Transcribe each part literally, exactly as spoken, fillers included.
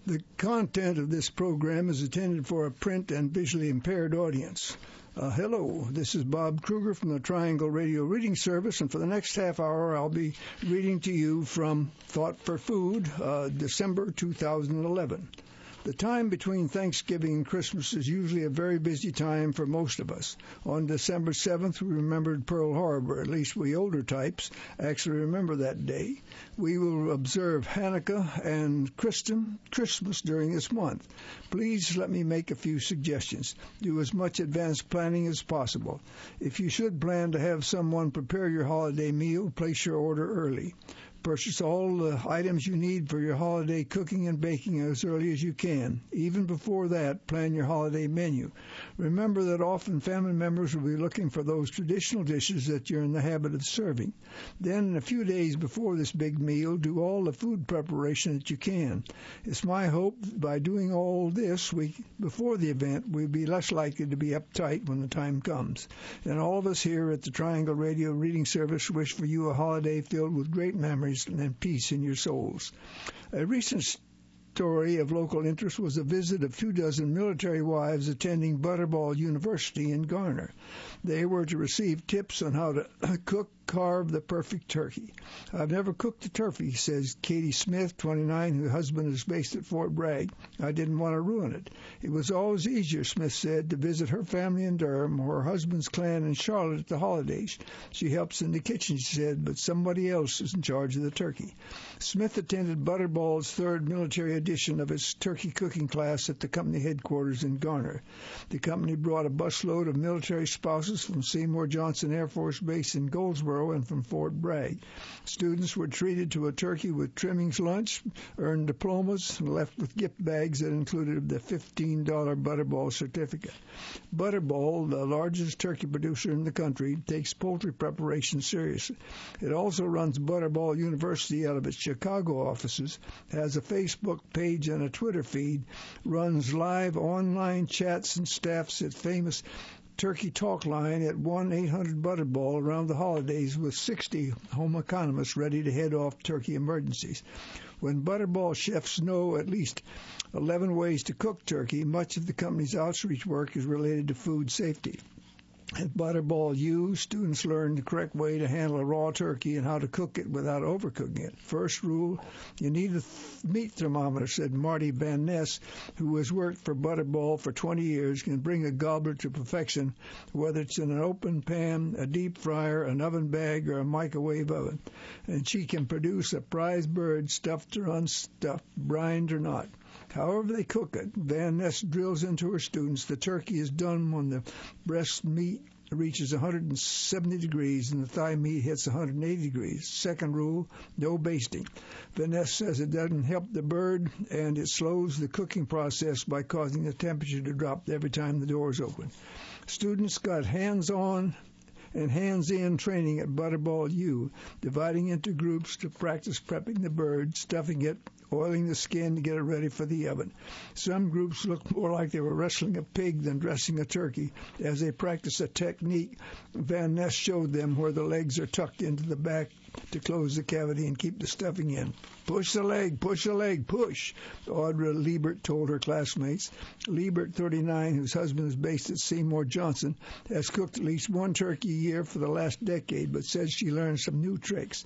The content of this program is intended for a print and visually impaired audience. Uh, hello, this is Bob Kruger from the Triangle Radio Reading Service, and for the next half hour I'll be reading to you from Thought for Food, uh, December two thousand eleven. The time between Thanksgiving and Christmas is usually a very busy time for most of us. On December seventh, we remembered Pearl Harbor. At least we older types actually remember that day. We will observe Hanukkah and Christmas during this month. Please let me make a few suggestions. Do as much advanced planning as possible. If you should plan to have someone prepare your holiday meal, place your order early. Purchase all the items you need for your holiday cooking and baking as early as you can. Even before that, plan your holiday menu. Remember that often family members will be looking for those traditional dishes that you're in the habit of serving. Then, a few days before this big meal, do all the food preparation that you can. It's my hope that by doing all this week before the event, we'll be less likely to be uptight when the time comes. And all of us here at the Triangle Radio Reading Service wish for you a holiday filled with great memories and peace in your souls. A recent story of local interest was a visit of two dozen military wives attending Butterball University in Garner. They were to receive tips on how to cook, carve the perfect turkey. I've never cooked a turkey, says Katie Smith, twenty-nine, whose husband is based at Fort Bragg. I didn't want to ruin it. It was always easier, Smith said, to visit her family in Durham or her husband's clan in Charlotte at the holidays. She helps in the kitchen, she said, but somebody else is in charge of the turkey. Smith attended Butterball's third military edition of its turkey cooking class at the company headquarters in Garner. The company brought a busload of military spouses from Seymour Johnson Air Force Base in Goldsboro and from Fort Bragg. Students were treated to a turkey with trimmings lunch, earned diplomas, and left with gift bags that included the fifteen dollars Butterball certificate. Butterball, the largest turkey producer in the country, takes poultry preparation seriously. It also runs Butterball University out of its Chicago offices, has a Facebook page and a Twitter feed, runs live online chats and staffs at famous Turkey Talk line at one eight hundred Butterball around the holidays with sixty home economists ready to head off turkey emergencies. When Butterball chefs know at least eleven ways to cook turkey, much of the company's outreach work is related to food safety. At Butterball U, students learn the correct way to handle a raw turkey and how to cook it without overcooking it. First rule, you need a th- meat thermometer, said Marty Van Ness, who has worked for Butterball for twenty years, can bring a gobbler to perfection, whether it's in an open pan, a deep fryer, an oven bag, or a microwave oven. And she can produce a prize bird, stuffed or unstuffed, brined or not. However they cook it, Van Ness drills into her students the turkey is done when the breast meat reaches one hundred seventy degrees and the thigh meat hits one hundred eighty degrees. Second rule, no basting. Van Ness says it doesn't help the bird and it slows the cooking process by causing the temperature to drop every time the door is open. Students got hands-on and hands-in training at Butterball U, dividing into groups to practice prepping the bird, stuffing it, oiling the skin to get it ready for the oven. Some groups looked more like they were wrestling a pig than dressing a turkey. As they practiced a technique, Van Ness showed them where the legs are tucked into the back to close the cavity and keep the stuffing in. Push the leg, push the leg, push, Audra Liebert told her classmates. Liebert, thirty-nine, whose husband is based at Seymour Johnson, has cooked at least one turkey a year for the last decade, but says she learned some new tricks.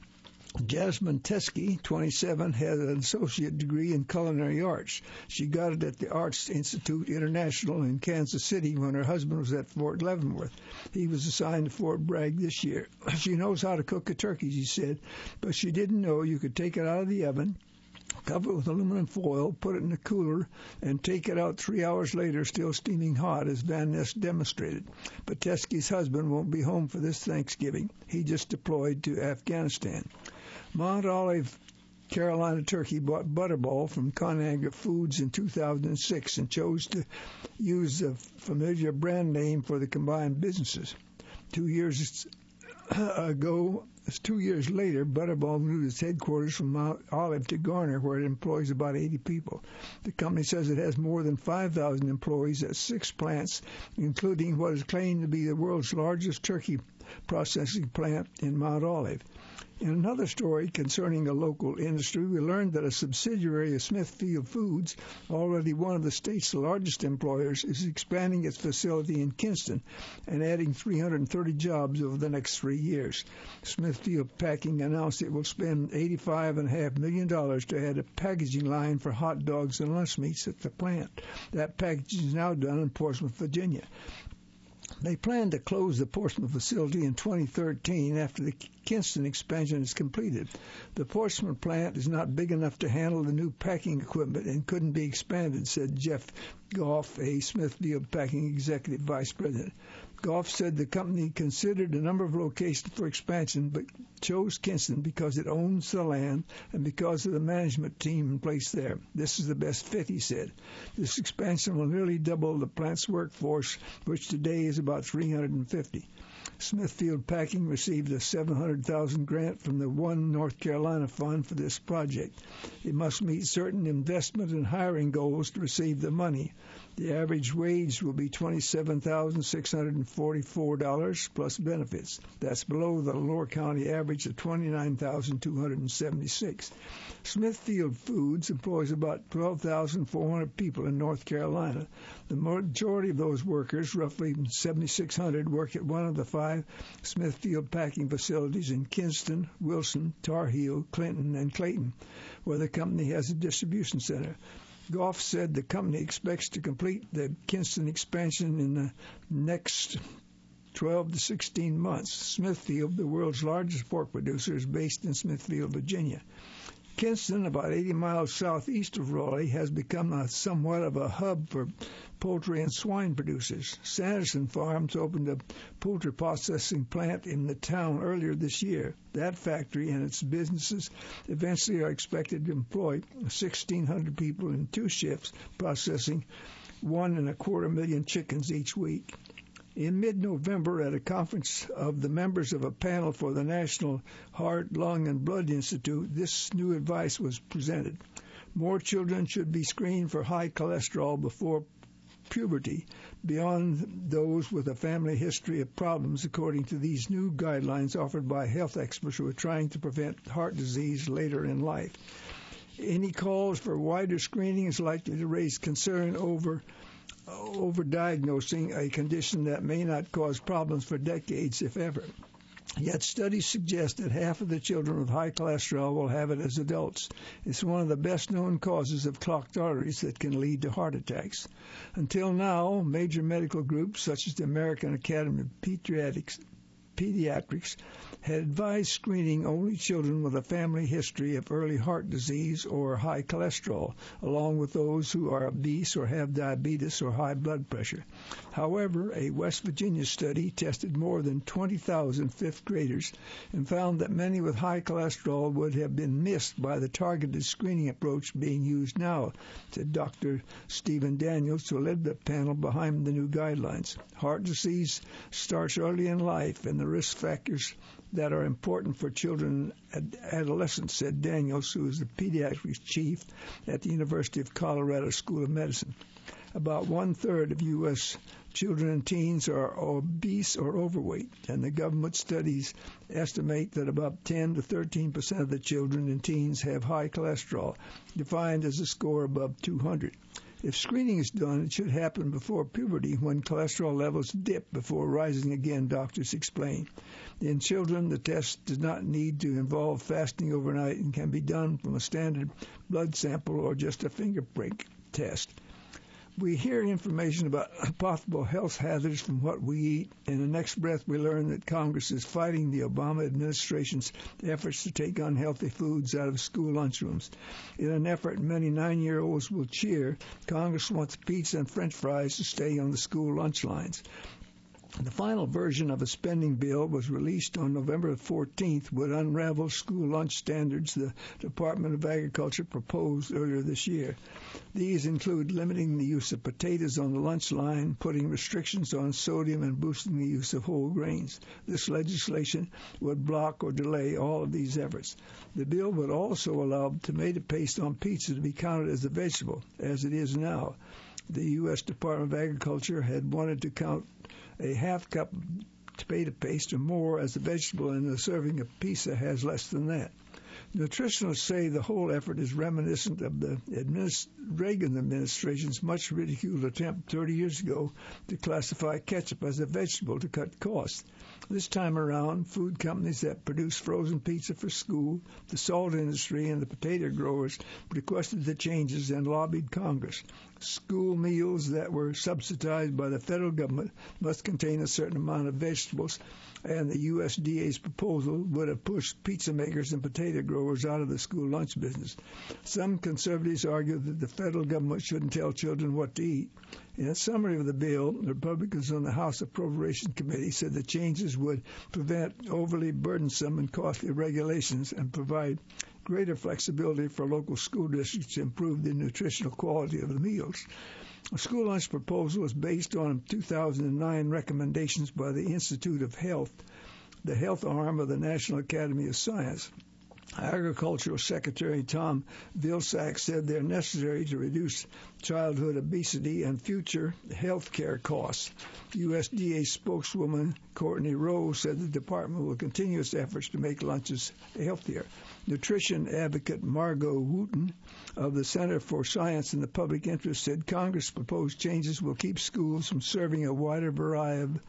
Jasmine Teskey, twenty-seven, has an associate degree in culinary arts. She got it at the Arts Institute International in Kansas City when her husband was at Fort Leavenworth. He was assigned to Fort Bragg this year. She knows how to cook a turkey, she said, but she didn't know you could take it out of the oven, cover it with aluminum foil, put it in a cooler, and take it out three hours later still steaming hot, as Van Ness demonstrated. But Teskey's husband won't be home for this Thanksgiving. He just deployed to Afghanistan. Mount Olive, Carolina Turkey bought Butterball from Conagra Foods in two thousand six and chose to use the familiar brand name for the combined businesses. Two years ago, two years later, Butterball moved its headquarters from Mount Olive to Garner, where it employs about eighty people. The company says it has more than five thousand employees at six plants, including what is claimed to be the world's largest turkey processing plant in Mount Olive. In another story concerning a local industry, we learned that a subsidiary of Smithfield Foods, already one of the state's largest employers, is expanding its facility in Kinston and adding three hundred thirty jobs over the next three years. Smithfield Packing announced it will spend eighty-five point five million dollars to add a packaging line for hot dogs and lunch meats at the plant. That packaging is now done in Portsmouth, Virginia. They plan to close the Portsmouth facility in twenty thirteen after the Kinston expansion is completed. The Portsmouth plant is not big enough to handle the new packing equipment and couldn't be expanded, said Jeff Goff, a Smithfield Packing executive vice president. Goff said the company considered a number of locations for expansion, but chose Kinston because it owns the land and because of the management team in place there. This is the best fit, he said. This expansion will nearly double the plant's workforce, which today is about three hundred fifty. Smithfield Packing received a seven hundred thousand dollars grant from the One North Carolina Fund for this project. It must meet certain investment and hiring goals to receive the money. The average wage will be twenty-seven thousand six hundred forty-four dollars plus benefits. That's below the Lower County average of twenty-nine thousand two hundred seventy-six dollars. Smithfield Foods employs about twelve thousand four hundred people in North Carolina. The majority of those workers, roughly seven thousand six hundred, work at one of the five Smithfield Packing facilities in Kinston, Wilson, Tar Heel, Clinton, and Clayton, where the company has a distribution center. Goff said the company expects to complete the Kinston expansion in the next twelve to sixteen months. Smithfield, the world's largest pork producer, is based in Smithfield, Virginia. Kinston, about eighty miles southeast of Raleigh, has become a, somewhat of a hub for poultry and swine producers. Sanderson Farms opened a poultry processing plant in the town earlier this year. That factory and its businesses eventually are expected to employ sixteen hundred people in two shifts, processing one and a quarter million chickens each week. In mid-November, at a conference of the members of a panel for the National Heart, Lung, and Blood Institute, this new advice was presented. More children should be screened for high cholesterol before puberty, beyond those with a family history of problems, according to these new guidelines offered by health experts who are trying to prevent heart disease later in life. Any calls for wider screening is likely to raise concern over overdiagnosing a condition that may not cause problems for decades, if ever. Yet studies suggest that half of the children with high cholesterol will have it as adults. It's one of the best-known causes of clogged arteries that can lead to heart attacks. Until now, major medical groups such as the American Academy of Pediatrics, Pediatrics had advised screening only children with a family history of early heart disease or high cholesterol, along with those who are obese or have diabetes or high blood pressure. However, a West Virginia study tested more than twenty thousand fifth graders and found that many with high cholesterol would have been missed by the targeted screening approach being used now, said Doctor Stephen Daniels, who led the panel behind the new guidelines. Heart disease starts early in life, and the risk factors that are important for children and adolescents, said Daniels, who is the pediatrics chief at the University of Colorado School of Medicine. About one-third of U S children and teens are obese or overweight, and the government studies estimate that about ten to thirteen percent of the children and teens have high cholesterol, defined as a score above two hundred. If screening is done, it should happen before puberty, when cholesterol levels dip before rising again, doctors explain. In children, the test does not need to involve fasting overnight and can be done from a standard blood sample or just a finger prick test. We hear information about possible health hazards from what we eat. In the next breath, we learn that Congress is fighting the Obama administration's efforts to take unhealthy foods out of school lunchrooms. In an effort many nine-year-olds will cheer, Congress wants pizza and French fries to stay on the school lunch lines. The final version of a spending bill was released on November fourteenth, would unravel school lunch standards the Department of Agriculture proposed earlier this year. These include limiting the use of potatoes on the lunch line, putting restrictions on sodium, and boosting the use of whole grains. This legislation would block or delay all of these efforts. The bill would also allow tomato paste on pizza to be counted as a vegetable, as it is now. The U S Department of Agriculture had wanted to count a half cup tomato paste or more, as the vegetable in a serving of pizza has less than that. Nutritionists say the whole effort is reminiscent of the administ- Reagan administration's much ridiculed attempt thirty years ago to classify ketchup as a vegetable to cut costs. This time around, food companies that produce frozen pizza for school, the salt industry, and the potato growers requested the changes and lobbied Congress. School meals that were subsidized by the federal government must contain a certain amount of vegetables, and the U S D A's proposal would have pushed pizza makers and potato growers out of the school lunch business. Some conservatives argue that the federal government shouldn't tell children what to eat. In a summary of the bill, Republicans on the House Appropriations Committee said the changes would prevent overly burdensome and costly regulations and provide greater flexibility for local school districts to improve the nutritional quality of the meals. The school lunch proposal is based on two thousand nine recommendations by the Institute of Health, the health arm of the National Academy of Science. Agricultural Secretary Tom Vilsack said they're necessary to reduce childhood obesity and future health care costs. U S D A spokeswoman Courtney Rowe said the department will continue its efforts to make lunches healthier. Nutrition advocate Margot Wooten of the Center for Science and the Public Interest said Congress' proposed changes will keep schools from serving a wider variety of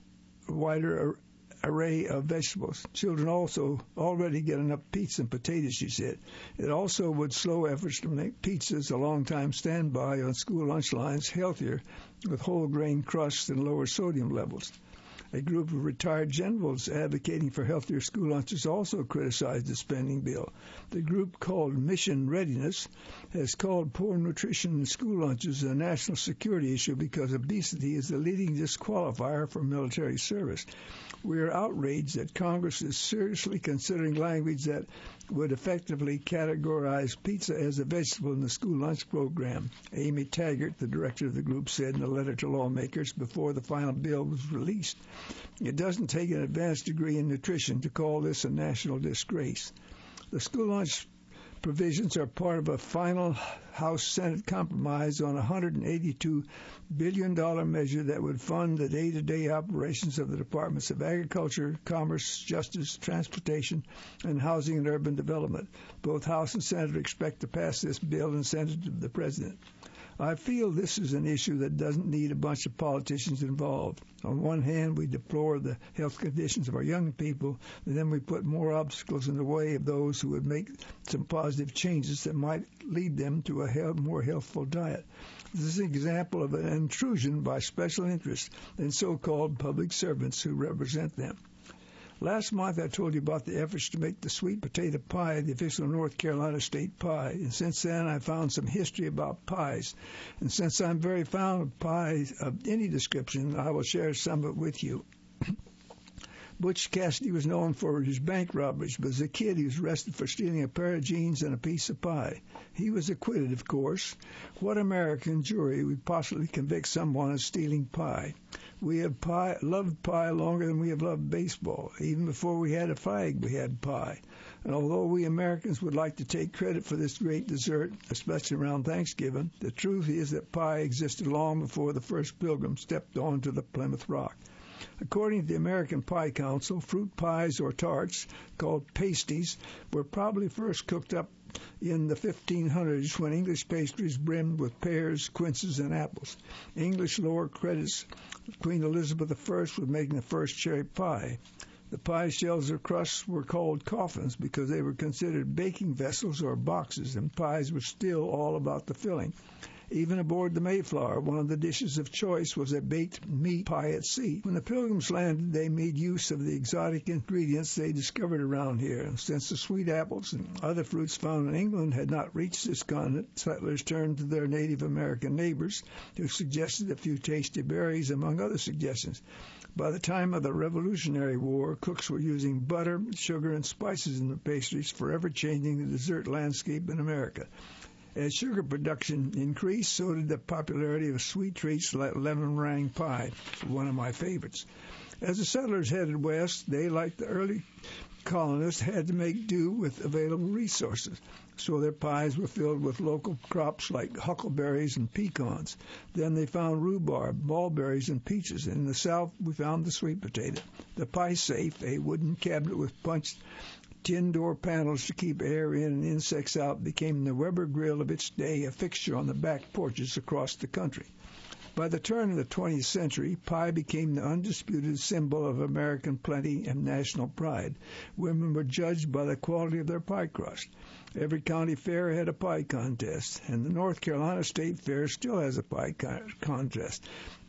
wider array of vegetables. Children also already get enough pizza and potatoes, she said. It also would slow efforts to make pizzas, a long-time standby on school lunch lines, healthier with whole grain crusts and lower sodium levels. A group of retired generals advocating for healthier school lunches also criticized the spending bill. The group, called Mission Readiness, has called poor nutrition in school lunches a national security issue because obesity is the leading disqualifier for military service. We are outraged that Congress is seriously considering language that would effectively categorize pizza as a vegetable in the school lunch program, Amy Taggart, the director of the group, said in a letter to lawmakers before the final bill was released. It doesn't take an advanced degree in nutrition to call this a national disgrace. The school lunch provisions are part of a final House-Senate compromise on a one hundred eighty-two billion dollars measure that would fund the day-to-day operations of the Departments of Agriculture, Commerce, Justice, Transportation, and Housing and Urban Development. Both House and Senate expect to pass this bill and send it to the President. I feel this is an issue that doesn't need a bunch of politicians involved. On one hand, we deplore the health conditions of our young people, and then we put more obstacles in the way of those who would make some positive changes that might lead them to a health, more healthful diet. This is an example of an intrusion by special interests and so-called public servants who represent them. Last month, I told you about the efforts to make the sweet potato pie the official North Carolina state pie. And since then, I found some history about pies. And since I'm very fond of pies of any description, I will share some of it with you. Butch Cassidy was known for his bank robberies, but as a kid he was arrested for stealing a pair of jeans and a piece of pie. He was acquitted, of course. What American jury would possibly convict someone of stealing pie? We have pie, loved pie longer than we have loved baseball. Even before we had a flag, we had pie. And although we Americans would like to take credit for this great dessert, especially around Thanksgiving, the truth is that pie existed long before the first pilgrim stepped onto the Plymouth Rock. According to the American Pie Council, fruit pies or tarts, called pasties, were probably first cooked up in the fifteen hundreds when English pastries brimmed with pears, quinces, and apples. English lore credits Queen Elizabeth the First with making the first cherry pie. The pie shells or crusts were called coffins because they were considered baking vessels or boxes, and pies were still all about the filling. Even aboard the Mayflower, one of the dishes of choice was a baked meat pie at sea. When the Pilgrims landed, they made use of the exotic ingredients they discovered around here. And since the sweet apples and other fruits found in England had not reached this continent, settlers turned to their Native American neighbors, who suggested a few tasty berries, among other suggestions. By the time of the Revolutionary War, cooks were using butter, sugar, and spices in the pastries, forever changing the dessert landscape in America. As sugar production increased, so did the popularity of sweet treats like lemon meringue pie, one of my favorites. As the settlers headed west, they, like the early colonists, had to make do with available resources, so their pies were filled with local crops like huckleberries and pecans. Then they found rhubarb, mulberries, and peaches. And in the South, we found the sweet potato. The pie safe, a wooden cabinet with punched tin door panels to keep air in and insects out, became the Weber grill of its day, a fixture on the back porches across the country. By the turn of the twentieth century, pie became the undisputed symbol of American plenty and national pride. Women were judged by the quality of their pie crust. Every county fair had a pie contest, and the North Carolina State Fair still has a pie contest.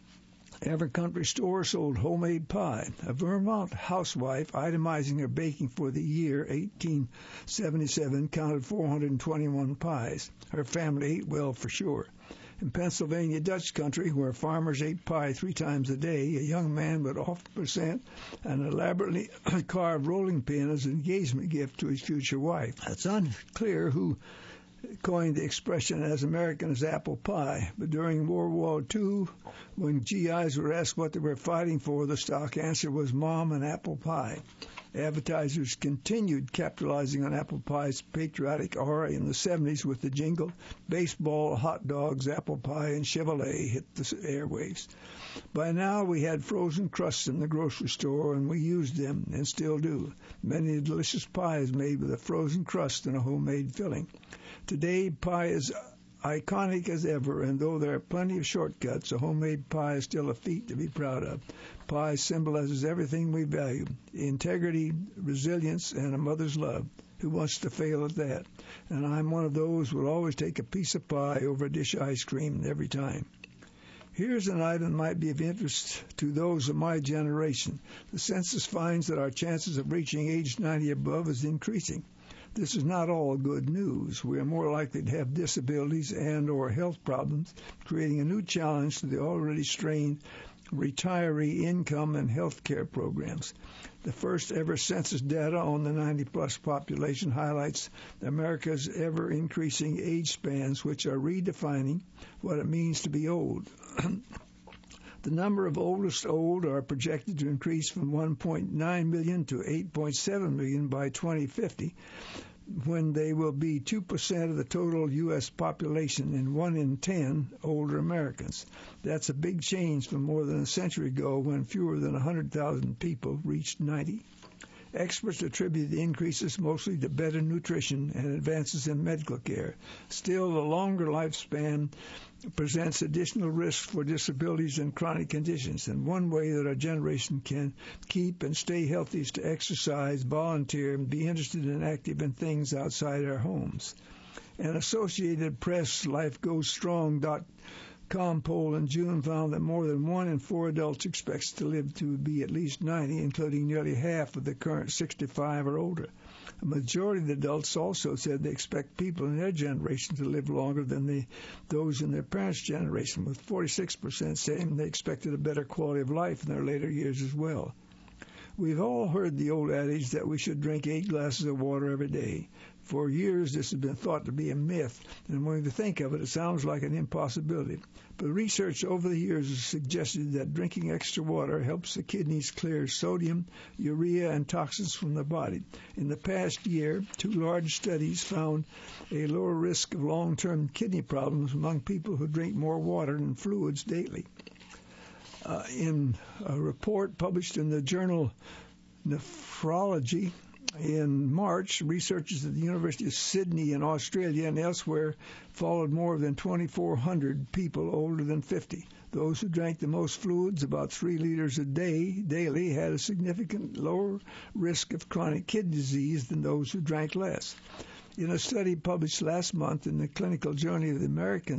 Every country store sold homemade pie. A Vermont housewife, itemizing her baking for the year eighteen seventy-seven, counted four hundred twenty-one pies. Her family ate well for sure. In Pennsylvania Dutch country, where farmers ate pie three times a day, a young man would often present an elaborately carved rolling pin as an engagement gift to his future wife. It's unclear who coined the expression as American as apple pie, but during World War Two, when G Is were asked what they were fighting for, the stock answer was Mom and apple pie. Advertisers continued capitalizing on apple pie's patriotic aura in the seventies with the jingle, baseball, hot dogs, apple pie, and Chevrolet hit the airwaves. By now, we had frozen crusts in the grocery store, and we used them, and still do. Many delicious pies made with a frozen crust and a homemade filling. Today, pie is iconic as ever, and though there are plenty of shortcuts, a homemade pie is still a feat to be proud of. Pie symbolizes everything we value: integrity, resilience, and a mother's love. Who wants to fail at that? And I'm one of those who will always take a piece of pie over a dish of ice cream every time. Here's an item that might be of interest to those of my generation. The census finds that our chances of reaching age ninety above is increasing. This is not all good news. We are more likely to have disabilities and or health problems, creating a new challenge to the already strained retiree income and health care programs. The first ever census data on the ninety-plus population highlights America's ever-increasing age spans, which are redefining what it means to be old. The number of oldest old are projected to increase from one point nine million to eight point seven million by twenty fifty, when they will be two percent of the total U S population and one in ten older Americans. That's a big change from more than a century ago when fewer than one hundred thousand people reached ninety. Experts attribute the increases mostly to better nutrition and advances in medical care. Still, the longer lifespan presents additional risks for disabilities and chronic conditions, and one way that our generation can keep and stay healthy is to exercise, volunteer, and be interested and active in things outside our homes. An Associated Press Life Goes Strong dot com poll in June found that more than one in four adults expects to live to be at least ninety, including nearly half of the current sixty-five or older. A majority of the adults also said they expect people in their generation to live longer than the, those in their parents' generation, with forty-six percent saying they expected a better quality of life in their later years as well. We've all heard the old adage that we should drink eight glasses of water every day. For years, this has been thought to be a myth, and when you think of it, it sounds like an impossibility. But research over the years has suggested that drinking extra water helps the kidneys clear sodium, urea, and toxins from the body. In the past year, two large studies found a lower risk of long-term kidney problems among people who drink more water and fluids daily. Uh, in a report published in the journal Nephrology in March, researchers at the University of Sydney in Australia and elsewhere followed more than twenty-four hundred people older than fifty. Those who drank the most fluids, about three liters a day daily, had a significant lower risk of chronic kidney disease than those who drank less. In a study published last month in the Clinical Journal of the American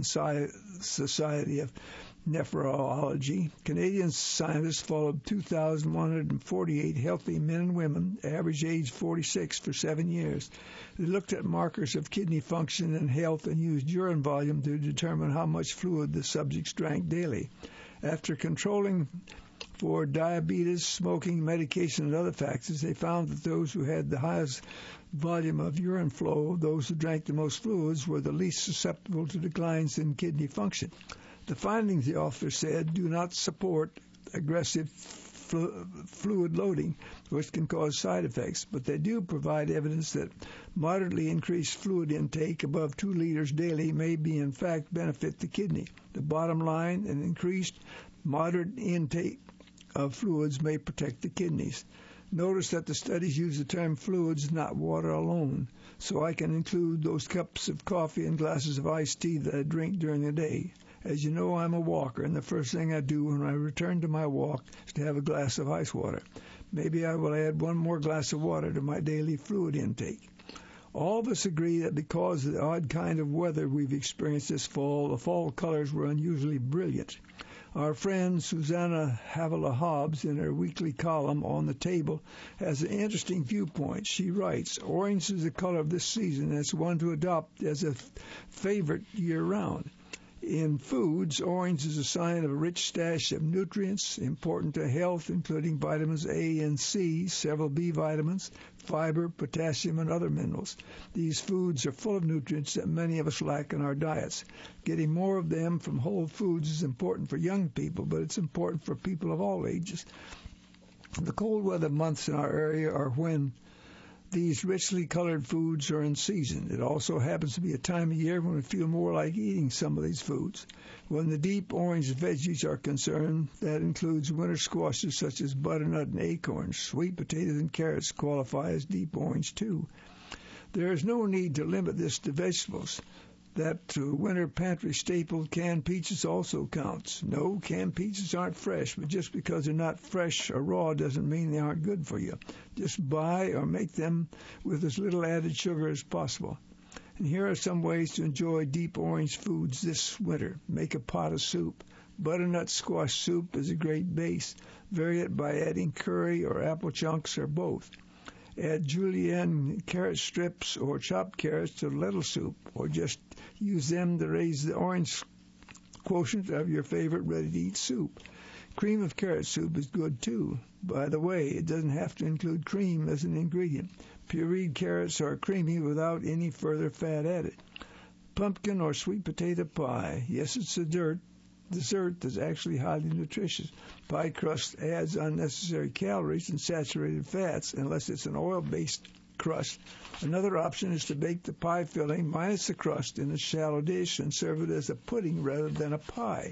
Society of Nephrology, Canadian scientists followed two thousand one hundred forty-eight healthy men and women, average age forty-six, for seven years. They looked at markers of kidney function and health and used urine volume to determine how much fluid the subjects drank daily. After controlling for diabetes, smoking, medication, and other factors, they found that those who had the highest volume of urine flow, those who drank the most fluids, were the least susceptible to declines in kidney function. The findings, the author said, do not support aggressive fluid loading, which can cause side effects, but they do provide evidence that moderately increased fluid intake above two liters daily may be in fact benefit the kidney. The bottom line, an increased moderate intake of fluids may protect the kidneys. Notice that the studies use the term fluids, not water alone, so I can include those cups of coffee and glasses of iced tea that I drink during the day. As you know, I'm a walker, and the first thing I do when I return to my walk is to have a glass of ice water. Maybe I will add one more glass of water to my daily fluid intake. All of us agree that because of the odd kind of weather we've experienced this fall, the fall colors were unusually brilliant. Our friend Susanna Havilah-Hobbs, in her weekly column On the Table, has an interesting viewpoint. She writes, "Orange is the color of this season, and it's one to adopt as a f- favorite year-round. In foods, orange is a sign of a rich stash of nutrients important to health, including vitamins A and C, several B vitamins, fiber, potassium, and other minerals. These foods are full of nutrients that many of us lack in our diets. Getting more of them from whole foods is important for young people, but it's important for people of all ages. The cold weather months in our area are when these richly colored foods are in season. It also happens to be a time of year when we feel more like eating some of these foods. When the deep orange veggies are concerned, that includes winter squashes such as butternut and acorns. Sweet potatoes and carrots qualify as deep orange too. There is no need to limit this to vegetables. That uh, winter pantry staple, canned peaches, also counts. No, canned peaches aren't fresh, but just because they're not fresh or raw doesn't mean they aren't good for you. Just buy or make them with as little added sugar as possible. And here are some ways to enjoy deep orange foods this winter. Make a pot of soup. Butternut squash soup is a great base. Vary it by adding curry or apple chunks or both. Add julienne carrot strips or chopped carrots to lentil soup, or just use them to raise the orange quotient of your favorite ready-to-eat soup. Cream of carrot soup is good too. By the way, it doesn't have to include cream as an ingredient. Pureed carrots are creamy without any further fat added. Pumpkin or sweet potato pie. Yes, it's a dirt. Dessert that's actually highly nutritious. Pie crust adds unnecessary calories and saturated fats unless it's an oil-based crust. Another option is to bake the pie filling minus the crust in a shallow dish and serve it as a pudding rather than a pie.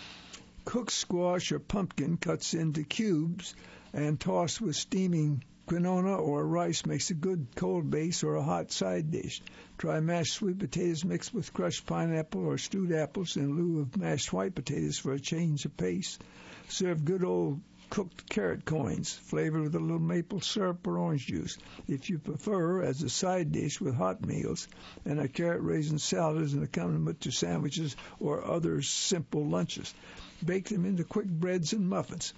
Cooked squash or pumpkin cuts into cubes and tossed with steaming quinoa or rice makes a good cold base or a hot side dish. Try mashed sweet potatoes mixed with crushed pineapple or stewed apples in lieu of mashed white potatoes for a change of pace. Serve good old cooked carrot coins, flavored with a little maple syrup or orange juice, if you prefer, as a side dish with hot meals, and a carrot raisin salad as an accompaniment to sandwiches or other simple lunches. Bake them into quick breads and muffins.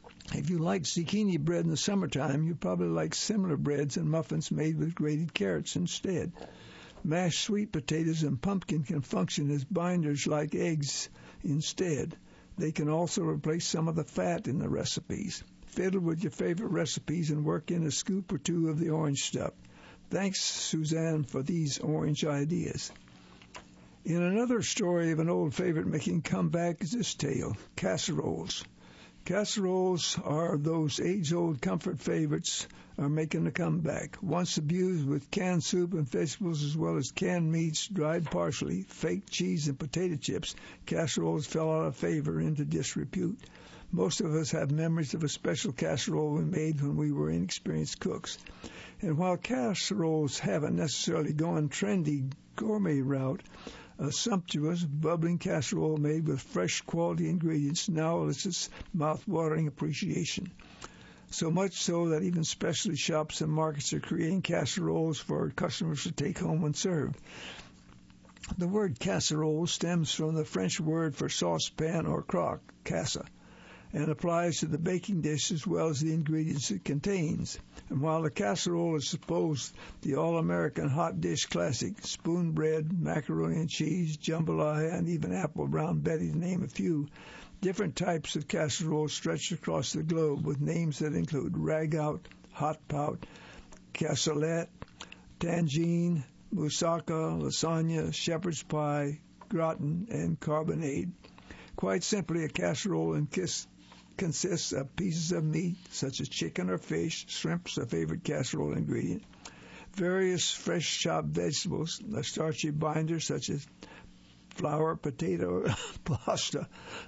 If you like zucchini bread in the summertime, you probably like similar breads and muffins made with grated carrots instead. Mashed sweet potatoes and pumpkin can function as binders like eggs instead. They can also replace some of the fat in the recipes. Fiddle with your favorite recipes and work in a scoop or two of the orange stuff. Thanks, Suzanne, for these orange ideas. In another story of an old favorite making comeback is this tale, casseroles. Casseroles are those age-old comfort favorites are making a comeback. Once abused with canned soup and vegetables as well as canned meats, dried parsley, fake cheese, and potato chips, casseroles fell out of favor into disrepute. Most of us have memories of a special casserole we made when we were inexperienced cooks. And while casseroles haven't necessarily gone trendy gourmet route, a sumptuous, bubbling casserole made with fresh, quality ingredients now elicits mouth-watering appreciation. So much so that even specialty shops and markets are creating casseroles for customers to take home when served. The word casserole stems from the French word for saucepan or crock, casa, and applies to the baking dish as well as the ingredients it contains. And while the casserole is supposed the all-American hot dish classic, spoon bread, macaroni and cheese, jambalaya, and even apple brown Betty, to name a few, Different types of casseroles stretch across the globe with names that include ragout, hot pot, cassolette, tangine, moussaka, lasagna, shepherd's pie, gratin, and carbonade. Quite simply, a casserole consists of pieces of meat, such as chicken or fish. Shrimp's a favorite casserole ingredient. Various fresh chopped vegetables, a starchy binder such as flour, potato, pasta,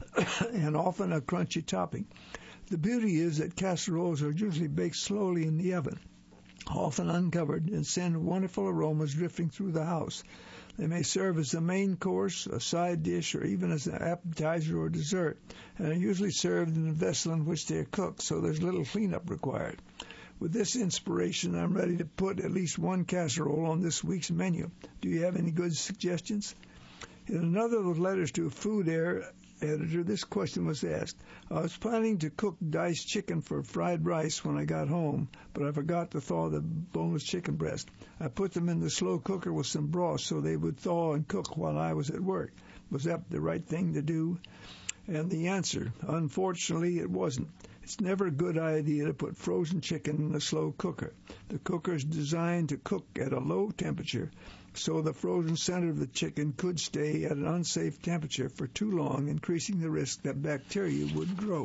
and often a crunchy topping. The beauty is that casseroles are usually baked slowly in the oven, often uncovered, and send wonderful aromas drifting through the house. They may serve as the main course, a side dish, or even as an appetizer or dessert, and are usually served in the vessel in which they are cooked, so there's little cleanup required. With this inspiration, I'm ready to put at least one casserole on this week's menu. Do you have any good suggestions? In another of the letters to a food air editor, this question was asked. I was planning to cook diced chicken for fried rice when I got home, but I forgot to thaw the boneless chicken breast. I put them in the slow cooker with some broth so they would thaw and cook while I was at work. Was that the right thing to do? And the answer, unfortunately, it wasn't. It's never a good idea to put frozen chicken in a slow cooker. The cooker is designed to cook at a low temperature, so the frozen center of the chicken could stay at an unsafe temperature for too long, increasing the risk that bacteria would grow.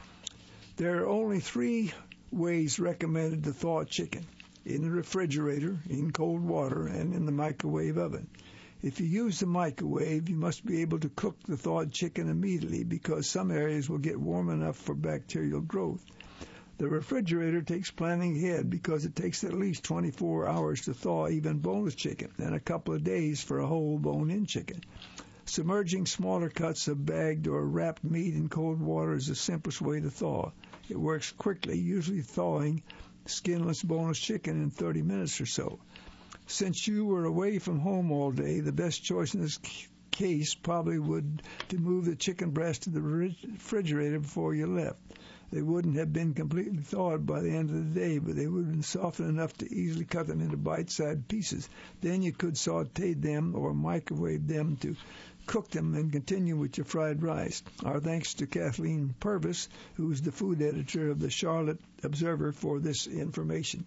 There are only three ways recommended to thaw chicken: in the refrigerator, in cold water, and in the microwave oven. If you use the microwave, you must be able to cook the thawed chicken immediately because some areas will get warm enough for bacterial growth. The refrigerator takes planning ahead because it takes at least twenty-four hours to thaw even boneless chicken and a couple of days for a whole bone-in chicken. Submerging smaller cuts of bagged or wrapped meat in cold water is the simplest way to thaw. It works quickly, usually thawing skinless boneless chicken in thirty minutes or so. Since you were away from home all day, the best choice in this case probably would to move the chicken breast to the refrigerator before you left. They wouldn't have been completely thawed by the end of the day, but they would have been softened enough to easily cut them into bite-sized pieces. Then you could saute them or microwave them to cook them and continue with your fried rice. Our thanks to Kathleen Purvis, who is the food editor of the Charlotte Observer, for this information.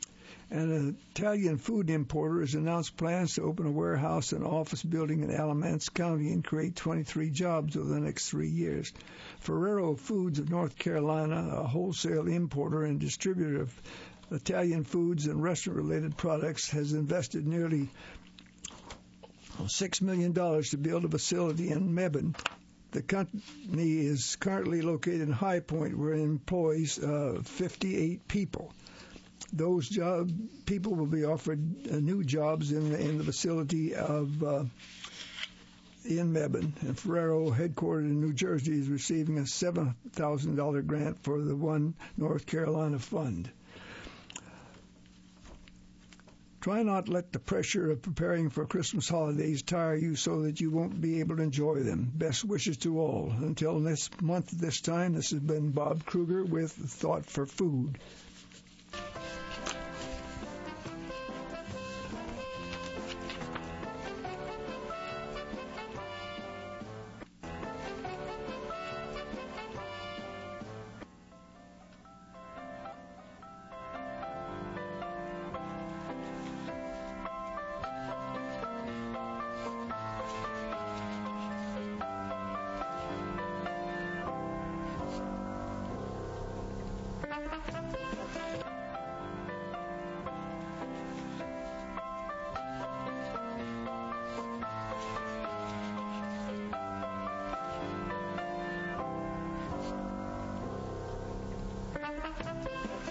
An Italian food importer has announced plans to open a warehouse and office building in Alamance County and create twenty-three jobs over the next three years. Ferrero Foods of North Carolina, a wholesale importer and distributor of Italian foods and restaurant-related products, has invested nearly six million dollars to build a facility in Mebane. The company is currently located in High Point, where it employs uh, fifty-eight people. Those job people will be offered uh, new jobs in the, in the facility of uh, in Mebane. And Ferrero, headquartered in New Jersey, is receiving a seven thousand dollars grant for the One North Carolina Fund. Try not to let the pressure of preparing for Christmas holidays tire you so that you won't be able to enjoy them. Best wishes to all. Until next month at this time, this has been Bob Kruger with Thought for Food.